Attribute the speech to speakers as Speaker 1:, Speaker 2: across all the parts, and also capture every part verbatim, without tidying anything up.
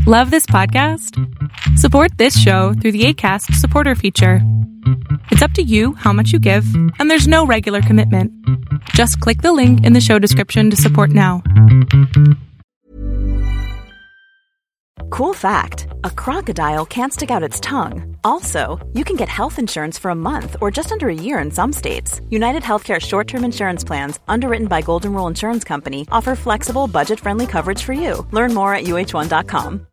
Speaker 1: Love this podcast? Support this show through the Acast supporter feature. It's up to you how much you give, and there's no regular commitment. Just click the link in the show description to support now.
Speaker 2: Cool fact, a crocodile can't stick out its tongue. Also, you can get health insurance for a month or just under a year in some states. United Healthcare short-term insurance plans, underwritten by Golden Rule Insurance Company, offer flexible, budget-friendly coverage for you. Learn more at U H one dot com.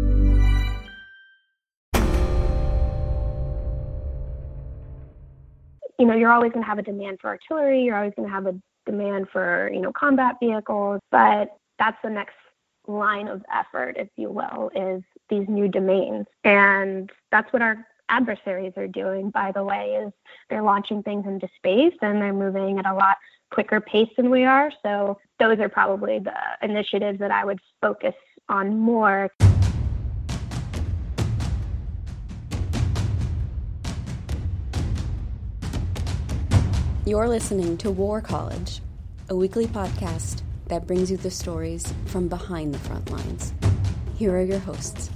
Speaker 3: You know, you're always going to have a demand for artillery. You're always going to have a demand for, you know, combat vehicles. But that's the next line of effort, if you will, is these new domains. And that's what our adversaries are doing, by the way, is they're launching things into space and they're moving at a lot quicker pace than we are. So those are probably the initiatives that I would focus on more.
Speaker 4: You're listening to War College, a weekly podcast that brings you the stories from behind the front lines. Here are your hosts.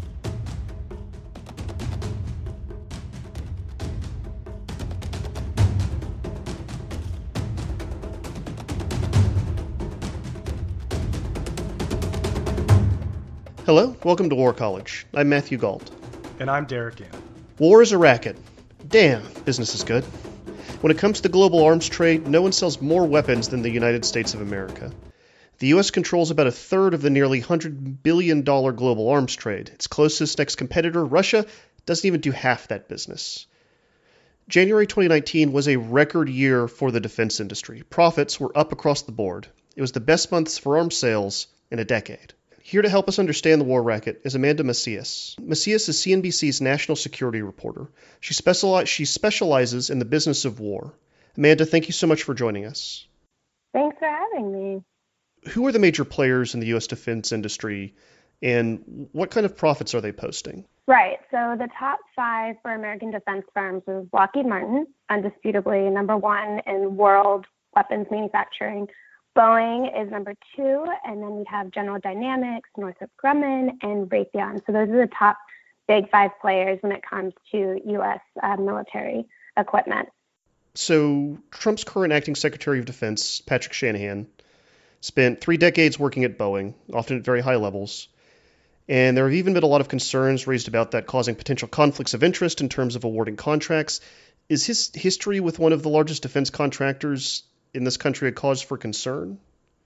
Speaker 5: Hello, welcome to War College. I'm Matthew Gault.
Speaker 6: And I'm Derek Gann.
Speaker 5: War is a racket. Damn, business is good. When it comes to global arms trade, no one sells more weapons than the United States of America. The U S controls about a third of the nearly one hundred billion dollars global arms trade. Its closest next competitor, Russia, doesn't even do half that business. January twenty nineteen was a record year for the defense industry. Profits were up across the board. It was the best months for arms sales in a decade. Here to help us understand the war racket is Amanda Macias. Macias is C N B C's national security reporter. She, speciali- she specializes in the business of war. Amanda, thank you so much for joining us.
Speaker 3: Thanks for having me.
Speaker 5: Who are the major players in the U S defense industry, and what kind of profits are they posting?
Speaker 3: Right. So the top five for American defense firms is Lockheed Martin, undisputably number one in world weapons manufacturing. Boeing is number two, and then we have General Dynamics, Northrop Grumman, and Raytheon. So those are the top big five players when it comes to U S uh, military equipment.
Speaker 5: So Trump's current acting Secretary of Defense, Patrick Shanahan, spent three decades working at Boeing, often at very high levels. And there have even been a lot of concerns raised about that causing potential conflicts of interest in terms of awarding contracts. Is his history with one of the largest defense contractors in this country a cause for concern?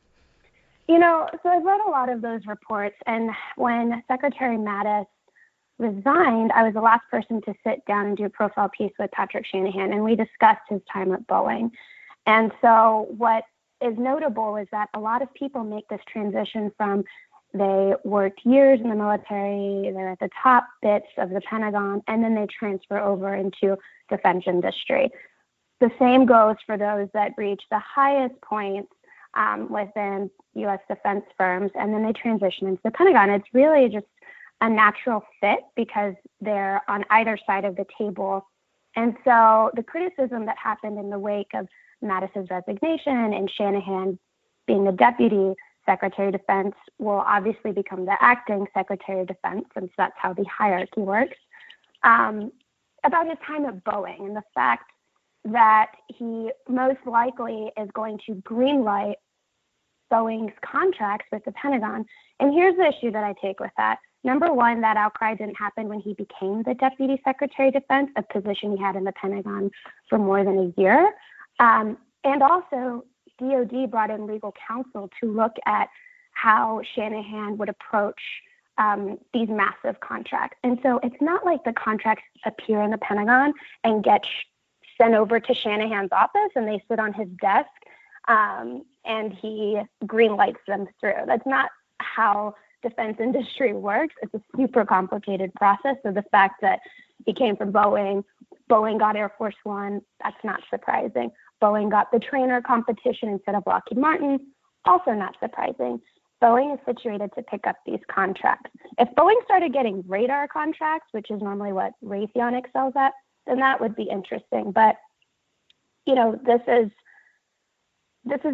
Speaker 3: You know, so I've read a lot of those reports, and when Secretary Mattis resigned, I was the last person to sit down and do a profile piece with Patrick Shanahan, and we discussed his time at Boeing. And so what is notable is that a lot of people make this transition from they worked years in the military, they're at the top bits of the Pentagon, and then they transfer over into defense industry. The same goes for those that reach the highest points um, within U S defense firms, and then they transition into the Pentagon. It's really just a natural fit because they're on either side of the table. And so the criticism that happened in the wake of Mattis's resignation and Shanahan being the deputy Secretary of Defense will obviously become the acting Secretary of Defense, since that's how the hierarchy works, um, about his time at Boeing and the fact that he most likely is going to greenlight Boeing's contracts with the Pentagon. And here's the issue that I take with that. Number one, that outcry didn't happen when he became the Deputy Secretary of Defense, a position he had in the Pentagon for more than a year. Um, and also, D O D brought in legal counsel to look at how Shanahan would approach um, these massive contracts. And so it's not like the contracts appear in the Pentagon and get sh- sent over to Shanahan's office and they sit on his desk um, and he greenlights them through. That's not how defense industry works. It's a super complicated process. So the fact that he came from Boeing, Boeing got Air Force One, that's not surprising. Boeing got the trainer competition instead of Lockheed Martin, also not surprising. Boeing is situated to pick up these contracts. If Boeing started getting radar contracts, which is normally what Raytheon excels at, then that would be interesting. But, you know, this is this is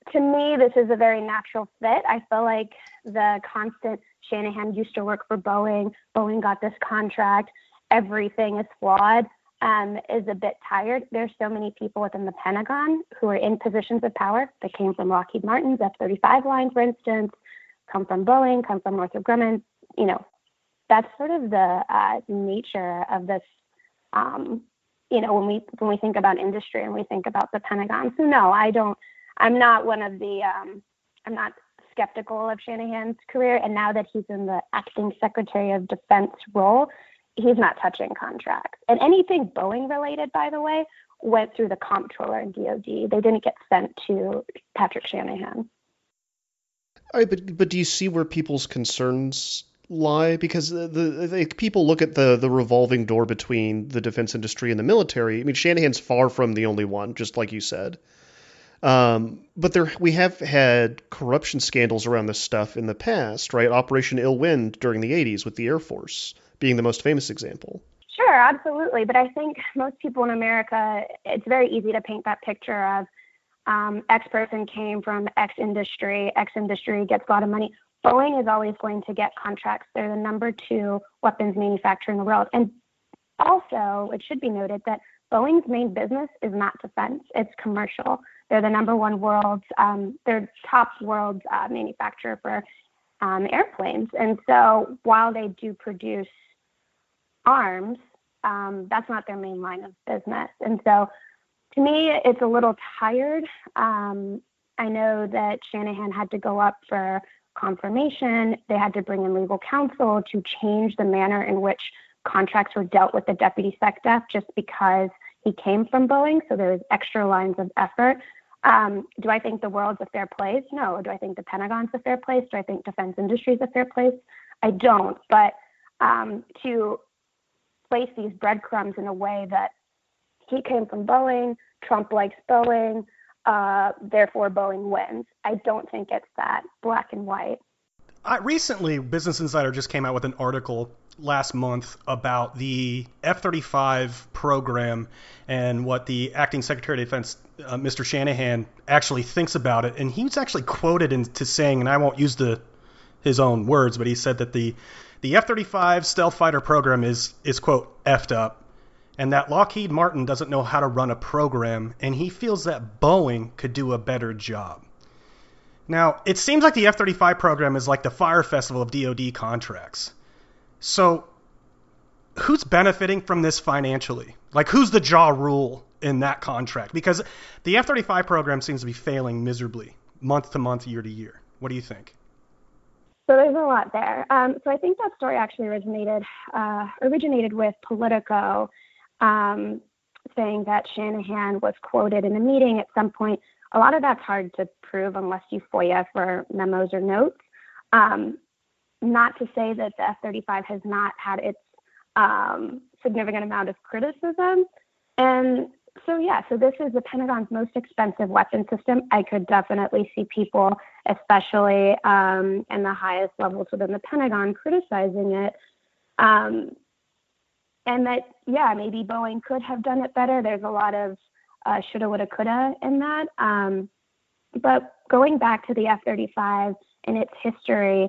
Speaker 3: to me, this is a very natural fit. I feel like the constant Shanahan used to work for Boeing. Boeing got this contract. Everything is flawed. Um, is a bit tired. There's so many people within the Pentagon who are in positions of power that came from Lockheed Martin's F thirty-five line, for instance, come from Boeing, come from Northrop Grumman. You know, that's sort of the uh, nature of this. Um, you know, when we when we think about industry and we think about the Pentagon. So no, I don't. I'm not one of the. Um, I'm not skeptical of Shanahan's career. And now that he's in the acting Secretary of Defense role, he's not touching contracts. And anything Boeing related, by the way, went through the comptroller and D O D. They didn't get sent to Patrick Shanahan.
Speaker 5: All right, but but do you see where people's concerns lie? Because the, the, the people look at the the revolving door between the defense industry and the military. I mean, Shanahan's far from the only one, just like you said. Um, but there we have had corruption scandals around this stuff in the past, right? Operation Ill Wind during the eighties with the Air Force being the most famous example.
Speaker 3: Sure, absolutely. But I think most people in America, it's very easy to paint that picture of um, X person came from X industry, X industry gets a lot of money. Boeing is always going to get contracts. They're the number two weapons manufacturer in the world. And also, it should be noted that Boeing's main business is not defense, it's commercial. They're the number one world's, um, they're top world's uh, manufacturer for um, airplanes. And so while they do produce arms, um, that's not their main line of business. And so to me, it's a little tired. Um, I know that Shanahan had to go up for confirmation. They had to bring in legal counsel to change the manner in which contracts were dealt with the Deputy SecDef just because he came from Boeing. So there was extra lines of effort. Um, do I think the world's a fair place? No. Do I think the Pentagon's a fair place? Do I think defense industry is a fair place? I don't. But um, to place these breadcrumbs in a way that he came from Boeing, Trump likes Boeing, uh, therefore Boeing wins. I don't think it's that black and white.
Speaker 6: I, recently, Business Insider just came out with an article last month about the F thirty-five program and what the acting Secretary of Defense, uh, Mister Shanahan, actually thinks about it. And he was actually quoted into saying, and I won't use the his own words, but he said that the the F thirty-five stealth fighter program is, is quote, effed up, and that Lockheed Martin doesn't know how to run a program, and he feels that Boeing could do a better job. Now, it seems like the F thirty-five program is like the Fire Festival of D O D contracts. So who's benefiting from this financially? Like, who's the jaw rule in that contract? Because the F thirty-five program seems to be failing miserably, month to month, year to year. What do you think?
Speaker 3: So there's a lot there. Um, so I think that story actually originated uh, originated with Politico, um, saying that Shanahan was quoted in a meeting at some point. A lot of that's hard to prove unless you FOIA for memos or notes. Um, not to say that the F thirty-five has not had its um, significant amount of criticism. And so, yeah, so this is the Pentagon's most expensive weapon system. I could definitely see people, especially um, in the highest levels within the Pentagon, criticizing it. Um, and that, yeah, maybe Boeing could have done it better. There's a lot of uh, shoulda, woulda, coulda in that. Um, but going back to the F thirty-five and its history,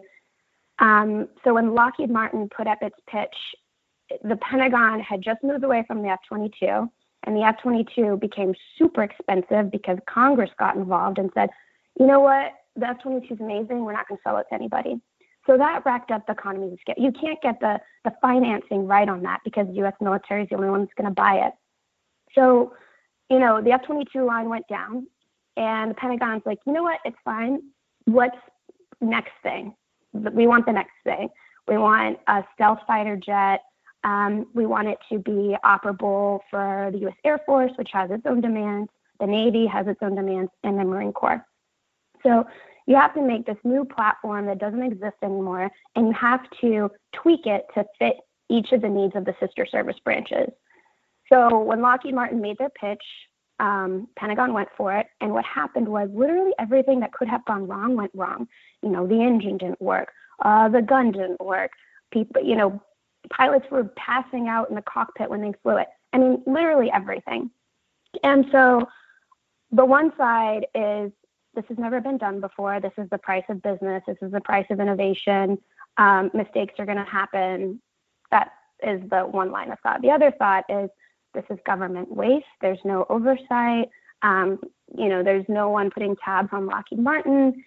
Speaker 3: um, so when Lockheed Martin put up its pitch, the Pentagon had just moved away from the F twenty-two, and the F twenty-two became super expensive because Congress got involved and said, you know what, the F twenty-two is amazing, we're not going to sell it to anybody. So that racked up the economies of scale. You can't get the, the financing right on that because the U S military is the only one that's going to buy it. So, you know, the F twenty-two line went down, and the Pentagon's like, you know what, it's fine. What's next thing? We want the next thing. We want a stealth fighter jet. Um, we want it to be operable for the U S Air Force, which has its own demands. The Navy has its own demands, and the Marine Corps. So you have to make this new platform that doesn't exist anymore, and you have to tweak it to fit each of the needs of the sister service branches. So when Lockheed Martin made their pitch, um, Pentagon went for it, and what happened was literally everything that could have gone wrong went wrong. You know, the engine didn't work, uh, the gun didn't work. People, you know, pilots were passing out in the cockpit when they flew it. I mean, literally everything. And so the one side is this has never been done before. This is the price of business. This is the price of innovation. Um, mistakes are going to happen. That is the one line of thought. The other thought is this is government waste. There's no oversight. Um, you know, there's no one putting tabs on Lockheed Martin.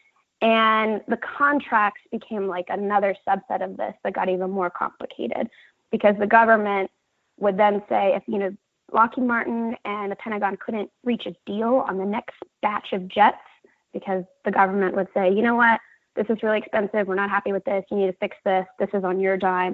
Speaker 3: And the contracts became like another subset of this that got even more complicated, because the government would then say, if, you know, Lockheed Martin and the Pentagon couldn't reach a deal on the next batch of jets, because the government would say, you know what, this is really expensive. We're not happy with this. You need to fix this. This is on your dime.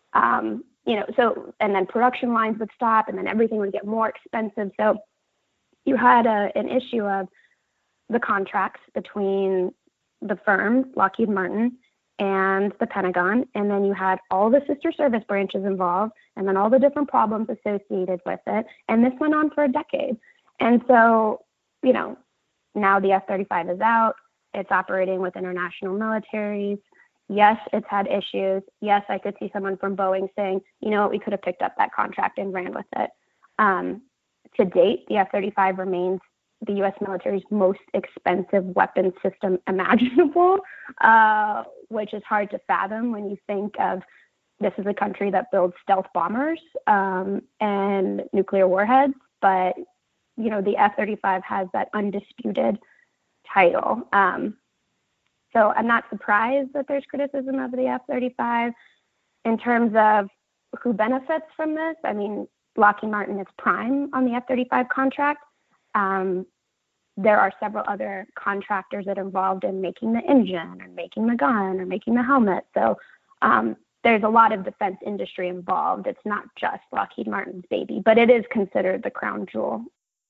Speaker 3: Um, you know, so, and then production lines would stop, and then everything would get more expensive. So you had a, an issue of the contracts between the firm, Lockheed Martin, and the Pentagon, and then you had all the sister service branches involved, and then all the different problems associated with it. And this went on for a decade. And so, you know, now the F thirty-five is out. It's operating with international militaries. Yes, it's had issues. Yes, I could see someone from Boeing saying, you know what, we could have picked up that contract and ran with it. Um, to date, the F thirty-five remains the U S military's most expensive weapon system imaginable, uh, which is hard to fathom when you think of this is a country that builds stealth bombers um, and nuclear warheads. But, you know, the F thirty-five has that undisputed title. Um, so I'm not surprised that there's criticism of the F thirty-five. In terms of who benefits from this, I mean, Lockheed Martin is prime on the F thirty-five contract. Um, there are several other contractors that are involved in making the engine or making the gun or making the helmet. So um, there's a lot of defense industry involved. It's not just Lockheed Martin's baby, but it is considered the crown jewel.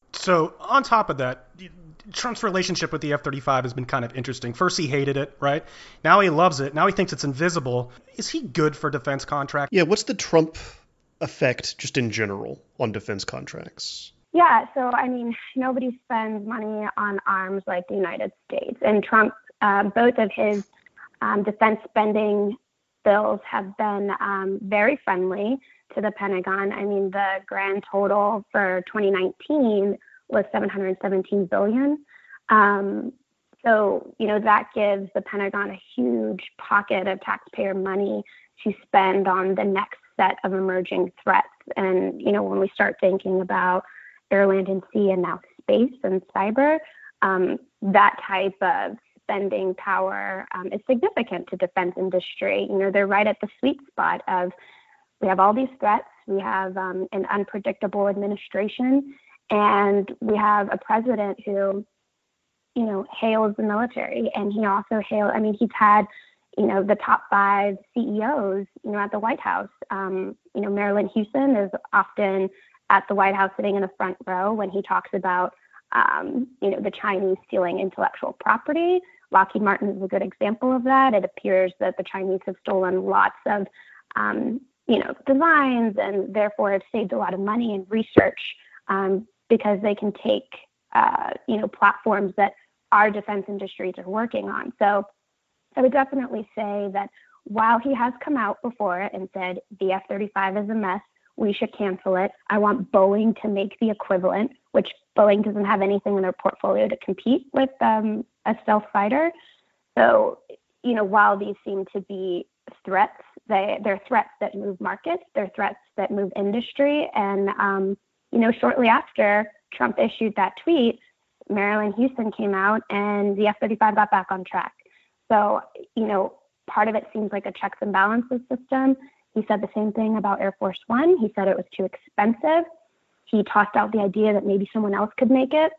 Speaker 6: So on top of that, Trump's relationship with the F thirty-five has been kind of interesting. First, he hated it, right? Now he loves it. Now he thinks it's invisible. Is he good for defense contracts?
Speaker 5: Yeah, what's the Trump effect just in general on defense contracts?
Speaker 3: Yeah, so I mean, nobody spends money on arms like the United States. And Trump, uh, both of his um, defense spending bills have been um, very friendly to the Pentagon. I mean, the grand total for twenty nineteen was seven hundred seventeen billion dollars. Um, so, you know, that gives the Pentagon a huge pocket of taxpayer money to spend on the next set of emerging threats. And, you know, when we start thinking about air, land, and sea, and now space and cyber, um, that type of spending power um, is significant to defense industry. You know, they're right at the sweet spot of, we have all these threats, we have um, an unpredictable administration, and we have a president who, you know, hails the military, and he also hails, I mean, he's had, you know, the top five C E Os, you know, at the White House. Um, you know, Marilyn Houston is often at the White House sitting in the front row when he talks about, um, you know, the Chinese stealing intellectual property. Lockheed Martin is a good example of that. It appears that the Chinese have stolen lots of, um, you know, designs, and therefore have saved a lot of money in research um, because they can take, uh, you know, platforms that our defense industries are working on. So I would definitely say that while he has come out before and said the F thirty-five is a mess, we should cancel it, I want Boeing to make the equivalent, which Boeing doesn't have anything in their portfolio to compete with um, a stealth fighter. So, you know, while these seem to be threats, they, they're threats that move markets, they're threats that move industry. And, um, you know, shortly after Trump issued that tweet, Marilyn Houston came out and the F thirty-five got back on track. So, you know, part of it seems like a checks and balances system. He said the same thing about Air Force One. He said it was too expensive. He tossed out the idea that maybe someone else could make it.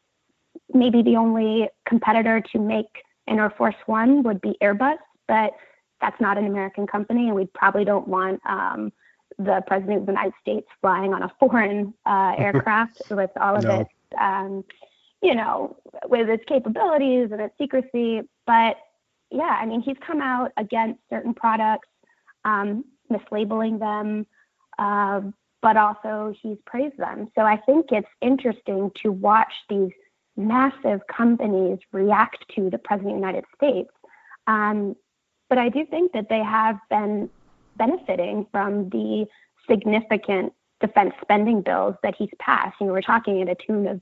Speaker 3: Maybe the only competitor to make an Air Force One would be Airbus, but that's not an American company, and we probably don't want um, the President of the United States flying on a foreign uh, aircraft with all of no. its, um, you know, with its capabilities and its secrecy. But yeah, I mean, he's come out against certain products, um, mislabeling them, uh, but also he's praised them. So I think it's interesting to watch these massive companies react to the President of the United States. Um, but I do think that they have been benefiting from the significant defense spending bills that he's passed. You know, we're talking at a tune of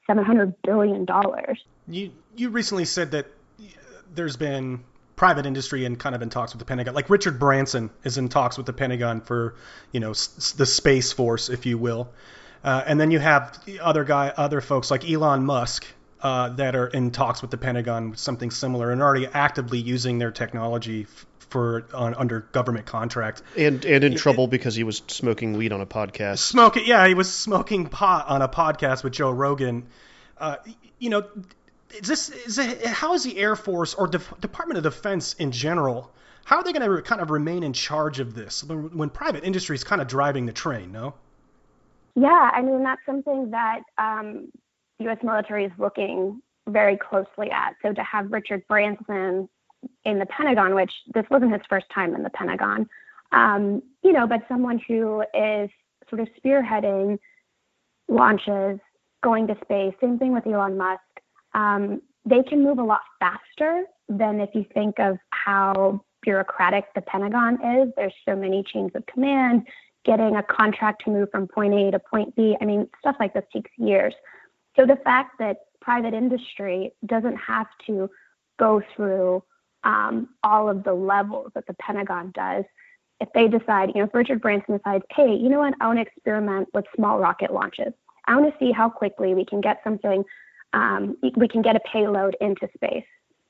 Speaker 3: seven hundred billion dollars.
Speaker 6: You you recently said that there's been private industry and kind of in talks with the Pentagon. Like Richard Branson is in talks with the Pentagon for, you know, s- the Space Force, if you will. Uh, and then you have other guy, other folks like Elon Musk uh, that are in talks with the Pentagon with something similar and already actively using their technology f- for on, under government contract.
Speaker 5: And and in it, trouble because he was smoking weed on a podcast.
Speaker 6: Smoking, yeah, he was smoking pot on a podcast with Joe Rogan. Uh, you know. Is this is it, how is the Air Force or De- Department of Defense in general? How are they going to re- kind of remain in charge of this when, when private industry is kind of driving the train? No.
Speaker 3: Yeah, I mean that's something that um, U S military is looking very closely at. So to have Richard Branson in the Pentagon, which this wasn't his first time in the Pentagon, um, you know, but someone who is sort of spearheading launches, going to space. Same thing with Elon Musk. Um, they can move a lot faster than if you think of how bureaucratic the Pentagon is. There's so many chains of command, getting a contract to move from point A to point B. I mean, stuff like this takes years. So the fact that private industry doesn't have to go through um, all of the levels that the Pentagon does, if they decide, you know, if Richard Branson decides, hey, you know what, I want to experiment with small rocket launches. I want to see how quickly we can get something Um, we can get a payload into space.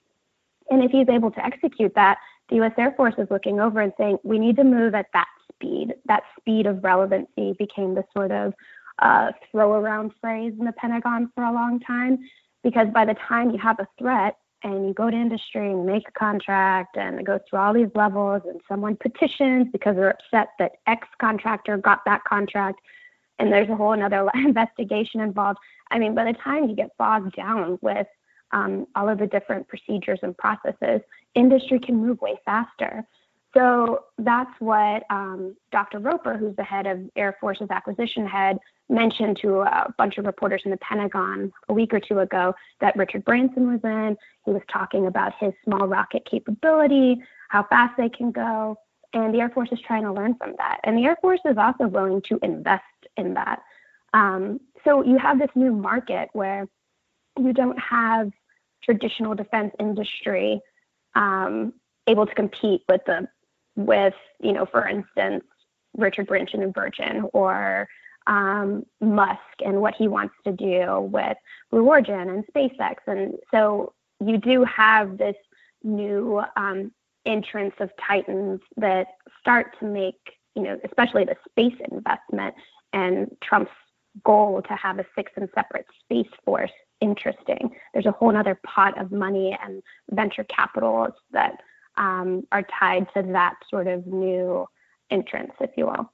Speaker 3: And if he's able to execute that, the U S Air Force is looking over and saying, we need to move at that speed. That speed of relevancy became the sort of uh, throw around phrase in the Pentagon for a long time, because by the time you have a threat and you go to industry and make a contract and it goes through all these levels and someone petitions because they're upset that X contractor got that contract, and there's a whole another investigation involved. I mean, by the time you get bogged down with um, all of the different procedures and processes, industry can move way faster. So that's what um, Doctor Roper, who's the head of Air Force's acquisition head, mentioned to a bunch of reporters in the Pentagon a week or two ago that Richard Branson was in. He was talking about his small rocket capability, how fast they can go. And the Air Force is trying to learn from that. And the Air Force is also willing to invest in that. Um, so you have this new market where you don't have traditional defense industry um, able to compete with the, with, you know, for instance, Richard Branson and Virgin, or um, Musk and what he wants to do with Blue Origin and SpaceX. And so you do have this new um, entrance of titans that start to make, you know, especially the space investment and Trump's goal to have a sixth and separate space force interesting. There's a whole other pot of money and venture capitals that um, are tied to that sort of new entrance, if you will.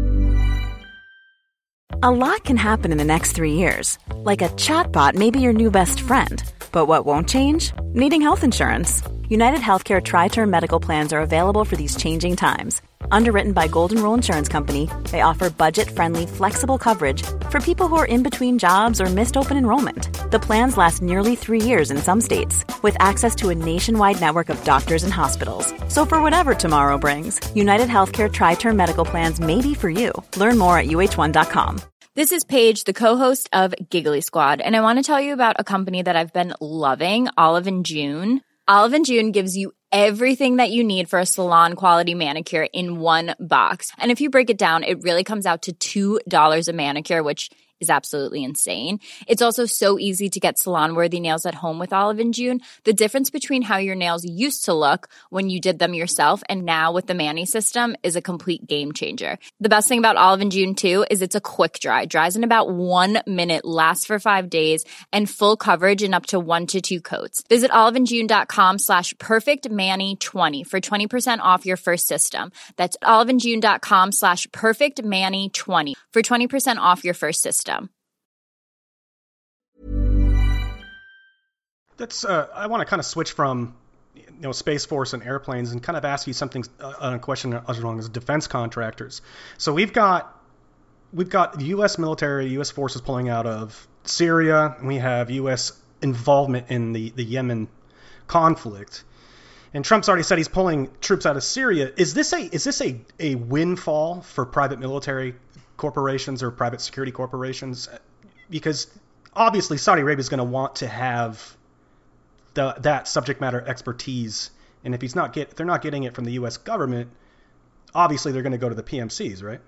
Speaker 2: A lot can happen in the next three years. Like a chatbot may be your new best friend. But what won't change? Needing health insurance. United Healthcare Tri-Term Medical Plans are available for these changing times. Underwritten by Golden Rule Insurance Company, they offer budget-friendly, flexible coverage for people who are in between jobs or missed open enrollment. The plans last nearly three years in some states, with access to a nationwide network of doctors and hospitals. So for whatever tomorrow brings, United Healthcare Tri-Term Medical Plans may be for you. Learn more at U H one dot com.
Speaker 7: This is Paige, the co-host of Giggly Squad, and I want to tell you about a company that I've been loving, Olive and June. Olive and June gives you everything that you need for a salon-quality manicure in one box. And if you break it down, it really comes out to two dollars a manicure, which is absolutely insane. It's also so easy to get salon-worthy nails at home with Olive and June. The difference between how your nails used to look when you did them yourself and now with the Mani system is a complete game changer. The best thing about Olive and June, too, is it's a quick dry. Dries in about one minute, lasts for five days, and full coverage in up to one to two coats. Visit oliveandjune.com slash perfectmani20 for twenty percent off your first system. That's oliveandjune.com slash perfectmani20 for twenty percent off your first system.
Speaker 6: That's. Uh, I want to kind of switch from, you know, Space Force and airplanes and kind of ask you something uh, on a question as long as defense contractors. So we've got we've got the U S military, U S forces pulling out of Syria, and we have U S involvement in the, the Yemen conflict. And Trump's already said he's pulling troops out of Syria. Is this a is this a, a windfall for private military corporations or private security corporations? Because obviously Saudi Arabia is going to want to have the, that subject matter expertise, and if he's not get, if they're not getting it from the U S government, obviously they're going to go to the P M Cs, right?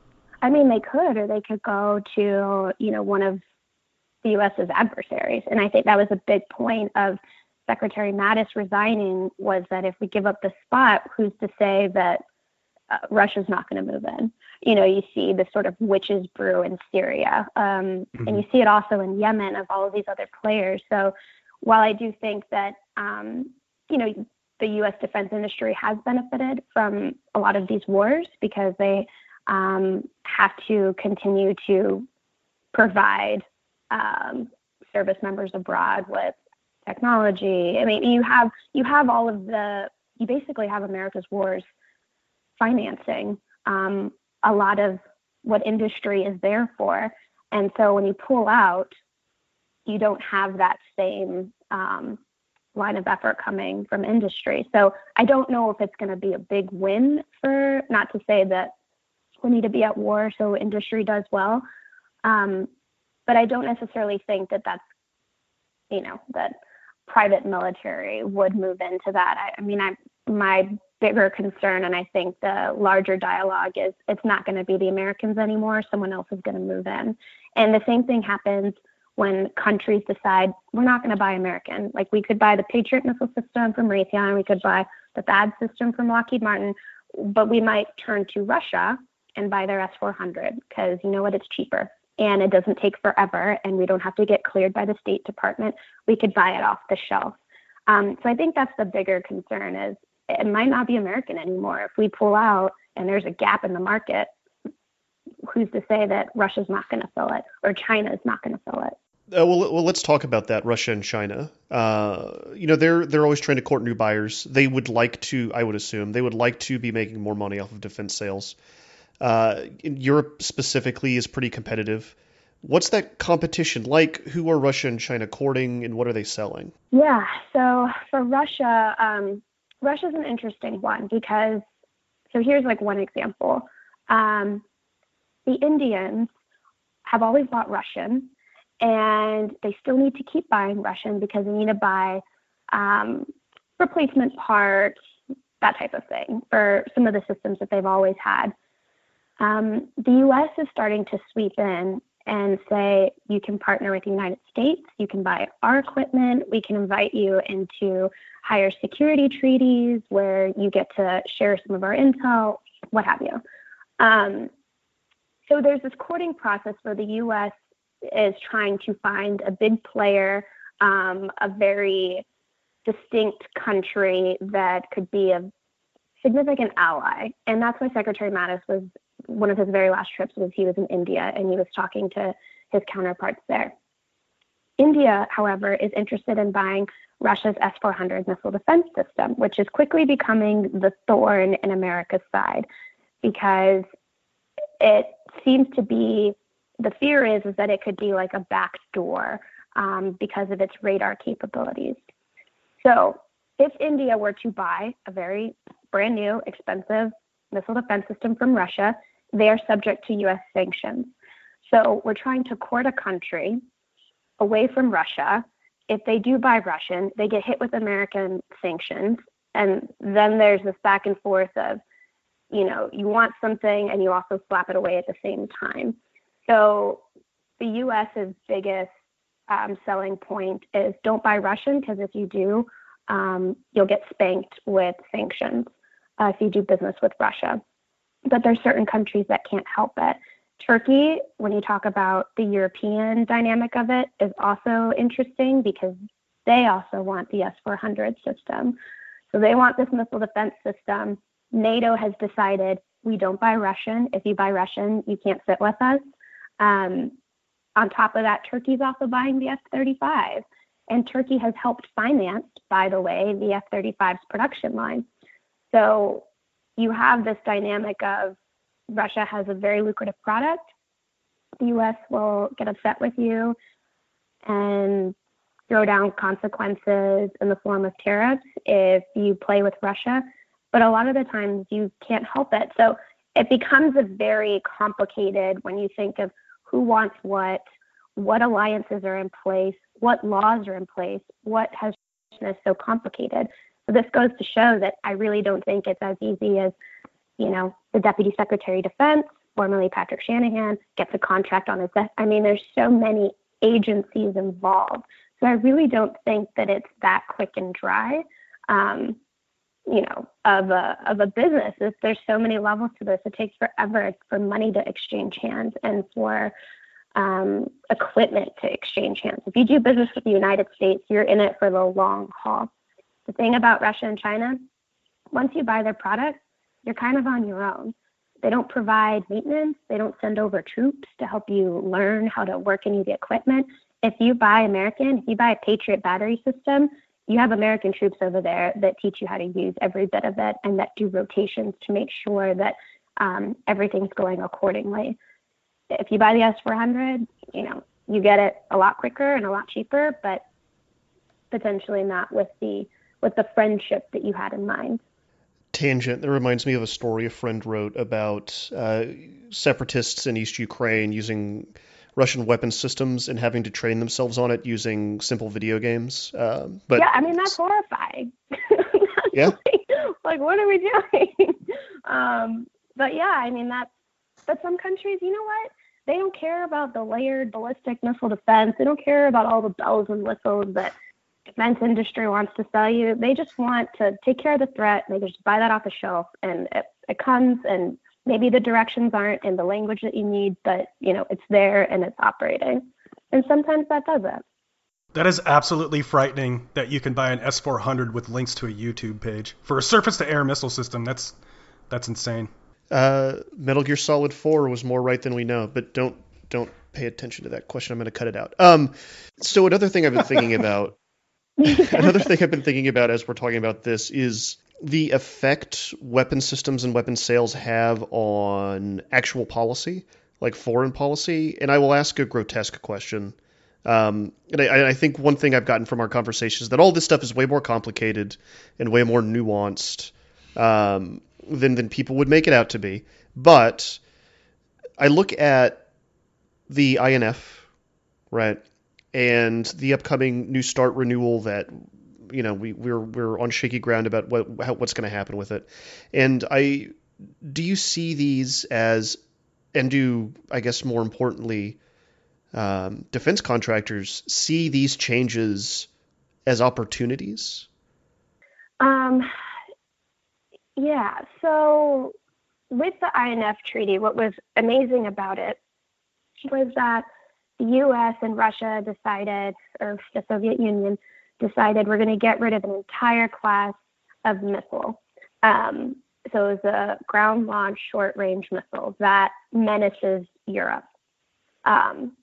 Speaker 3: I mean, they could, or they could go to, you know, one of the U S's adversaries. And I think that was a big point of Secretary Mattis resigning, was that if we give up the spot, who's to say that uh, Russia's not going to move in? You know, you see this sort of witches brew in Syria, um, mm-hmm. and you see it also in Yemen of all of these other players. So while I do think that, um, you know, the U S defense industry has benefited from a lot of these wars because they um, have to continue to provide um, service members abroad with technology. I mean, you have you have all of the, you basically have America's wars financing um, a lot of what industry is there for. And so when you pull out, you don't have that same um, line of effort coming from industry. So I don't know if it's going to be a big win for, not to say that we need to be at war so industry does well, um, but I don't necessarily think that that's, you know, that private military would move into that. I, I mean, I my bigger concern, and I think the larger dialogue, is it's not going to be the Americans anymore. Someone else is going to move in. And the same thing happens when countries decide we're not going to buy American. Like, we could buy the Patriot missile system from Raytheon, we could buy the T H A D system from Lockheed Martin, but we might turn to Russia and buy their S four hundred because, you know what, it's cheaper and it doesn't take forever and we don't have to get cleared by the State Department. We could buy it off the shelf. Um, so I think that's the bigger concern, is it might not be American anymore. If we pull out and there's a gap in the market, who's to say that Russia's not going to fill it or China's not going to fill it?
Speaker 5: Uh, well, well, let's talk about that, Russia and China. Uh, you know, they're they're always trying to court new buyers. They would like to, I would assume, they would like to be making more money off of defense sales. Uh, in Europe specifically is pretty competitive. What's that competition like? Who are Russia and China courting, and what are they selling?
Speaker 3: Yeah, so for Russia, um, Russia's an interesting one because, so here's like one example. Um, the Indians have always bought Russian, and they still need to keep buying Russian because they need to buy um, replacement parts, that type of thing, for some of the systems that they've always had. Um, the U S is starting to sweep in and say, you can partner with the United States, you can buy our equipment, we can invite you into higher security treaties where you get to share some of our intel, what have you. Um, so there's this courting process where the U S is trying to find a big player, um, a very distinct country that could be a significant ally. And that's why Secretary Mattis was, one of his very last trips was he was in India and he was talking to his counterparts there. India, however, is interested in buying Russia's S four hundred missile defense system, which is quickly becoming the thorn in America's side because it seems to be, the fear is, is that it could be like a backdoor um, because of its radar capabilities. So if India were to buy a very brand new, expensive missile defense system from Russia, they are subject to U S sanctions. So we're trying to court a country away from Russia. If they do buy Russian, they get hit with American sanctions. And then there's this back and forth of, you know, you want something and you also slap it away at the same time. So the US's biggest um, selling point is don't buy Russian, because if you do, um, you'll get spanked with sanctions uh, if you do business with Russia. But there's certain countries that can't help it. Turkey, when you talk about the European dynamic of it, is also interesting because they also want the S four hundred system. So they want this missile defense system. NATO has decided we don't buy Russian. If you buy Russian, you can't sit with us. Um, on top of that, Turkey's also buying the F thirty-five. And Turkey has helped finance, by the way, the F thirty-five's production line. So you have this dynamic of Russia has a very lucrative product. The U S will get upset with you and throw down consequences in the form of tariffs if you play with Russia. But a lot of the times you can't help it. So it becomes a very complicated when you think of who wants what, what alliances are in place, what laws are in place, what has this so complicated. So this goes to show that I really don't think it's as easy as, you know, the Deputy Secretary of Defense, formerly Patrick Shanahan, gets a contract on his desk. I mean, there's so many agencies involved. So I really don't think that it's that quick and dry, um, you know, of a of a business. If there's so many levels to this, it takes forever for money to exchange hands and for um, equipment to exchange hands. If you do business with the United States, you're in it for the long haul. The thing about Russia and China, once you buy their products, you're kind of on your own. They don't provide maintenance. They don't send over troops to help you learn how to work any of the equipment. If you buy American, if you buy a Patriot battery system, you have American troops over there that teach you how to use every bit of it and that do rotations to make sure that um, everything's going accordingly. If you buy the S four hundred, you know, you get it a lot quicker and a lot cheaper, but potentially not with the with the friendship that you had in mind.
Speaker 5: Tangent. That reminds me of a story a friend wrote about uh, separatists in East Ukraine using Russian weapon systems and having to train themselves on it using simple video games. Uh, but
Speaker 3: yeah, I mean, that's horrifying. that's
Speaker 5: yeah.
Speaker 3: Like, like, what are we doing? um, but yeah, I mean, that's, but some countries, you know what? They don't care about the layered ballistic missile defense. They don't care about all the bells and whistles that defense industry wants to sell you. They just want to take care of the threat. They just buy that off the shelf, and it, it comes, and maybe the directions aren't in the language that you need, but you know, it's there and it's operating. And sometimes that does it.
Speaker 6: That is absolutely frightening that you can buy an S four hundred with links to a YouTube page for a surface-to-air missile system. That's that's insane.
Speaker 5: Uh, Metal Gear Solid four was more right than we know, but don't don't pay attention to that question. I'm going to cut it out. Um, so another thing I've been thinking about, another thing I've been thinking about as we're talking about this is the effect weapon systems and weapon sales have on actual policy, like foreign policy. And I will ask a grotesque question. Um, and I, I think one thing I've gotten from our conversation is that all this stuff is way more complicated and way more nuanced um, than than people would make it out to be. But I look at the I N F, right, and the upcoming New START renewal that, you know, we we're we're on shaky ground about what how, what's going to happen with it. And I do you see these as, and do I guess more importantly, um, defense contractors see these changes as opportunities?
Speaker 3: Um. Yeah, so with the I N F treaty, what was amazing about it was that the U S and Russia decided, or the Soviet Union decided, we're going to get rid of an entire class of missile. Um, so it was a ground launch short range missile that menaces Europe. Um,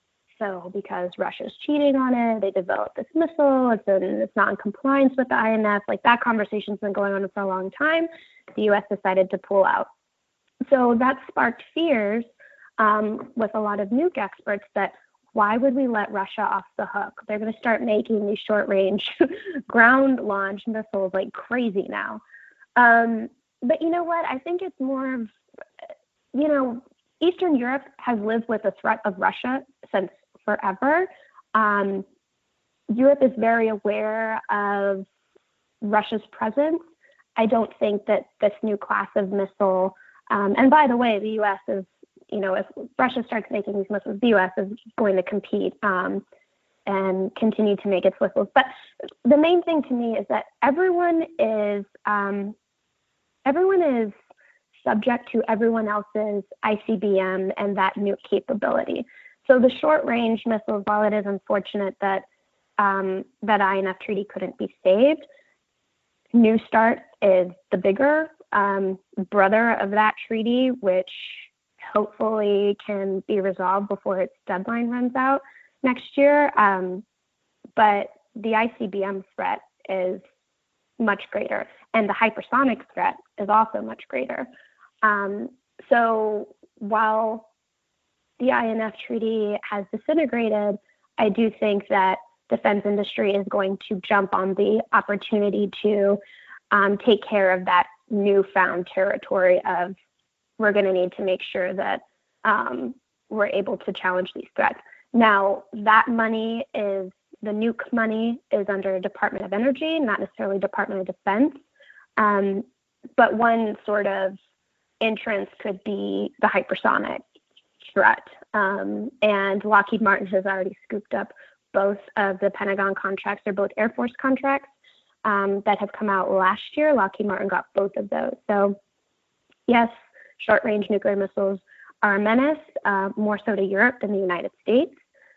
Speaker 3: so because Russia's cheating on it, they developed this missile. It's, in, it's not in compliance with the I N F. Like, that conversation's been going on for a long time. The U S decided to pull out. So that sparked fears um, with a lot of nuke experts that why would we let Russia off the hook? They're going to start making these short-range ground launch missiles like crazy now. Um, but you know what? I think it's more of, you know, Eastern Europe has lived with the threat of Russia since forever. Um, Europe is very aware of Russia's presence. I don't think that this new class of missile, um, and by the way, the U S is, you know, if Russia starts making these missiles, the U S is going to compete um, and continue to make its missiles. But the main thing to me is that everyone is um, everyone is subject to everyone else's I C B M and that nuke capability. So the short-range missiles, while it is unfortunate that um, that I N F treaty couldn't be saved, New START is the bigger um, brother of that treaty, which hopefully can be resolved before its deadline runs out next year. Um, but the I C B M threat is much greater, and the hypersonic threat is also much greater. Um, so while the I N F treaty has disintegrated, I do think that defense industry is going to jump on the opportunity to um, take care of that newfound territory of we're going to need to make sure that um, we're able to challenge these threats. Now, that money is, the nuke money is under Department of Energy, not necessarily Department of Defense. Um, but one sort of entrance could be the hypersonic threat. Um, and Lockheed Martin has already scooped up both of the Pentagon contracts. They're both Air Force contracts um, that have come out last year. Lockheed Martin got both of those. So yes, short-range nuclear missiles are a menace, uh, more so to Europe than the United States.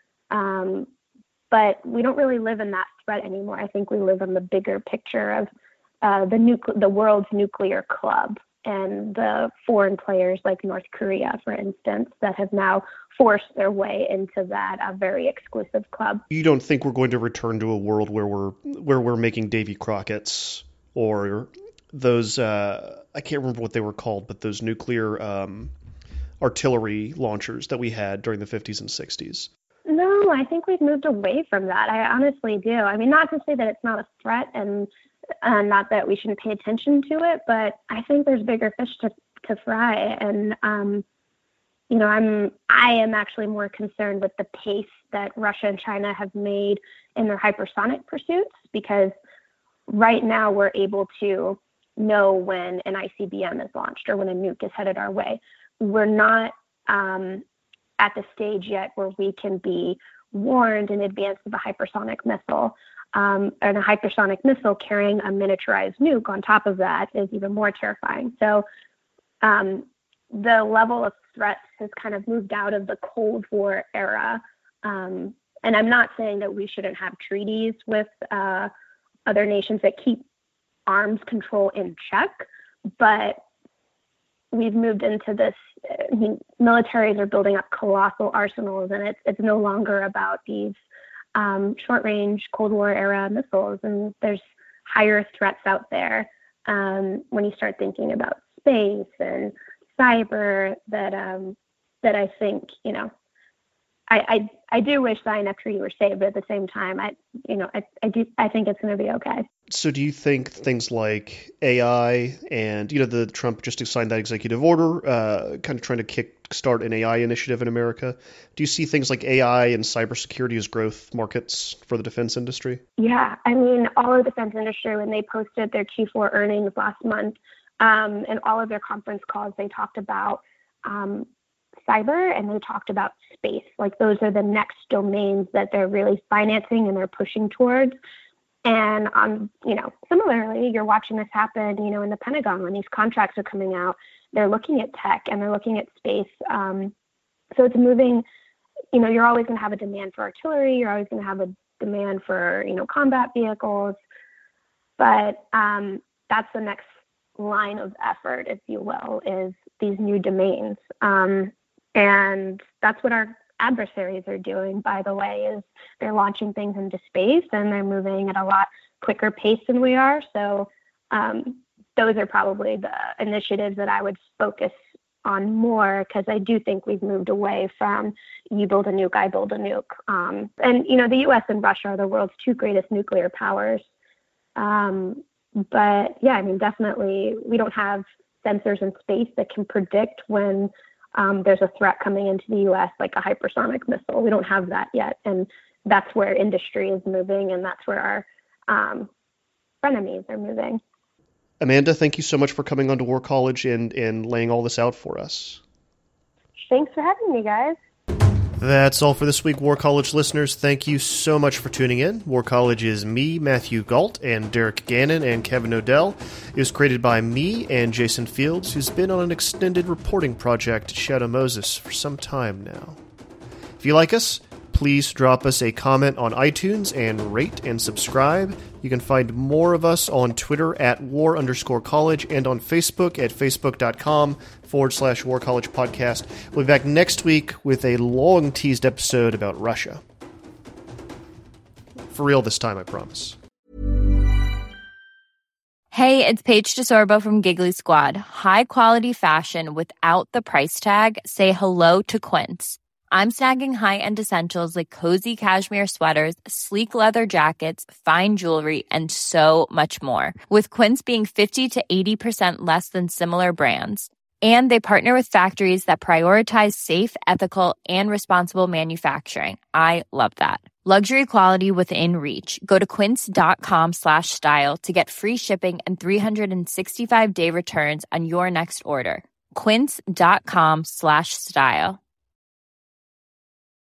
Speaker 3: Um, but we don't really live in that threat anymore. I think we live in the bigger picture of uh, the nucle- the world's nuclear club and the foreign players like North Korea, for instance, that have now forced their way into that uh, very exclusive club.
Speaker 5: You don't think we're going to return to a world where we're where we're making Davy Crockett's or those uh, I can't remember what they were called, but those nuclear um, artillery launchers that we had during the fifties and sixties?
Speaker 3: No, I think we've moved away from that. I honestly do. I mean, not to say that it's not a threat and uh, not that we shouldn't pay attention to it, but I think there's bigger fish to, to fry. And, um, you know, I'm, I am actually more concerned with the pace that Russia and China have made in their hypersonic pursuits, because right now we're able to know when an I C B M is launched or when a nuke is headed our way. We're not, um, at the stage yet where we can be warned in advance of a hypersonic missile. Um, and a hypersonic missile carrying a miniaturized nuke on top of that is even more terrifying. So um, the level of threats has kind of moved out of the Cold War era. Um, and I'm not saying that we shouldn't have treaties with uh, other nations that keep arms control in check, but we've moved into this, I mean, militaries are building up colossal arsenals, and it's it's no longer about these um, short-range Cold War era missiles, and there's higher threats out there um, when you start thinking about space and cyber that um, that I think, you know, I, I I do wish the I N F Treaty were saved, but at the same time, I you know I I do I think it's going to be okay.
Speaker 5: So do you think things like A I and, you know, the Trump just signed that executive order, uh, kind of trying to kickstart an A I initiative in America, do you see things like A I and cybersecurity as growth markets for the defense industry?
Speaker 3: Yeah, I mean, all of the defense industry, when they posted their Q four earnings last month, um, and all of their conference calls, they talked about um, cyber and they talked about space. Like, those are the next domains that they're really financing and they're pushing towards. And, um, you know, similarly, you're watching this happen, you know, in the Pentagon when these contracts are coming out. They're looking at tech and they're looking at space. Um, so it's moving, you know, you're always going to have a demand for artillery. You're always going to have a demand for, you know, combat vehicles. But um, that's the next line of effort, if you will, is these new domains. Um, and that's what our adversaries are doing, by the way, is they're launching things into space and they're moving at a lot quicker pace than we are. So um, those are probably the initiatives that I would focus on more, because I do think we've moved away from you build a nuke, I build a nuke. Um, and, you know, the U S and Russia are the world's two greatest nuclear powers. Um, but yeah, I mean, definitely we don't have sensors in space that can predict when Um, there's a threat coming into the U S, like a hypersonic missile. We don't have that yet. And that's where industry is moving, and that's where our um, frenemies are moving.
Speaker 5: Amanda, thank you so much for coming on to War College and, and laying all this out for us.
Speaker 3: Thanks for having me, guys.
Speaker 5: That's all for this week, War College listeners. Thank you so much for tuning in. War College is me, Matthew Galt, and Derek Gannon, and Kevin Odell. It was created by me and Jason Fields, who's been on an extended reporting project at Shadow Moses for some time now. If you like us, please drop us a comment on iTunes and rate and subscribe. You can find more of us on Twitter at war underscore college and on Facebook at facebook.com forward slash war college podcast. We'll be back next week with a long teased episode about Russia. For real this time, I promise.
Speaker 7: Hey, it's Paige DeSorbo from Giggly Squad. High quality fashion without the price tag. Say hello to Quince. I'm snagging high-end essentials like cozy cashmere sweaters, sleek leather jackets, fine jewelry, and so much more. With Quince being fifty to eighty percent less than similar brands. And they partner with factories that prioritize safe, ethical, and responsible manufacturing. I love that. Luxury quality within reach. Go to quince.com slash style to get free shipping and three sixty-five day returns on your next order. Quince.com slash style.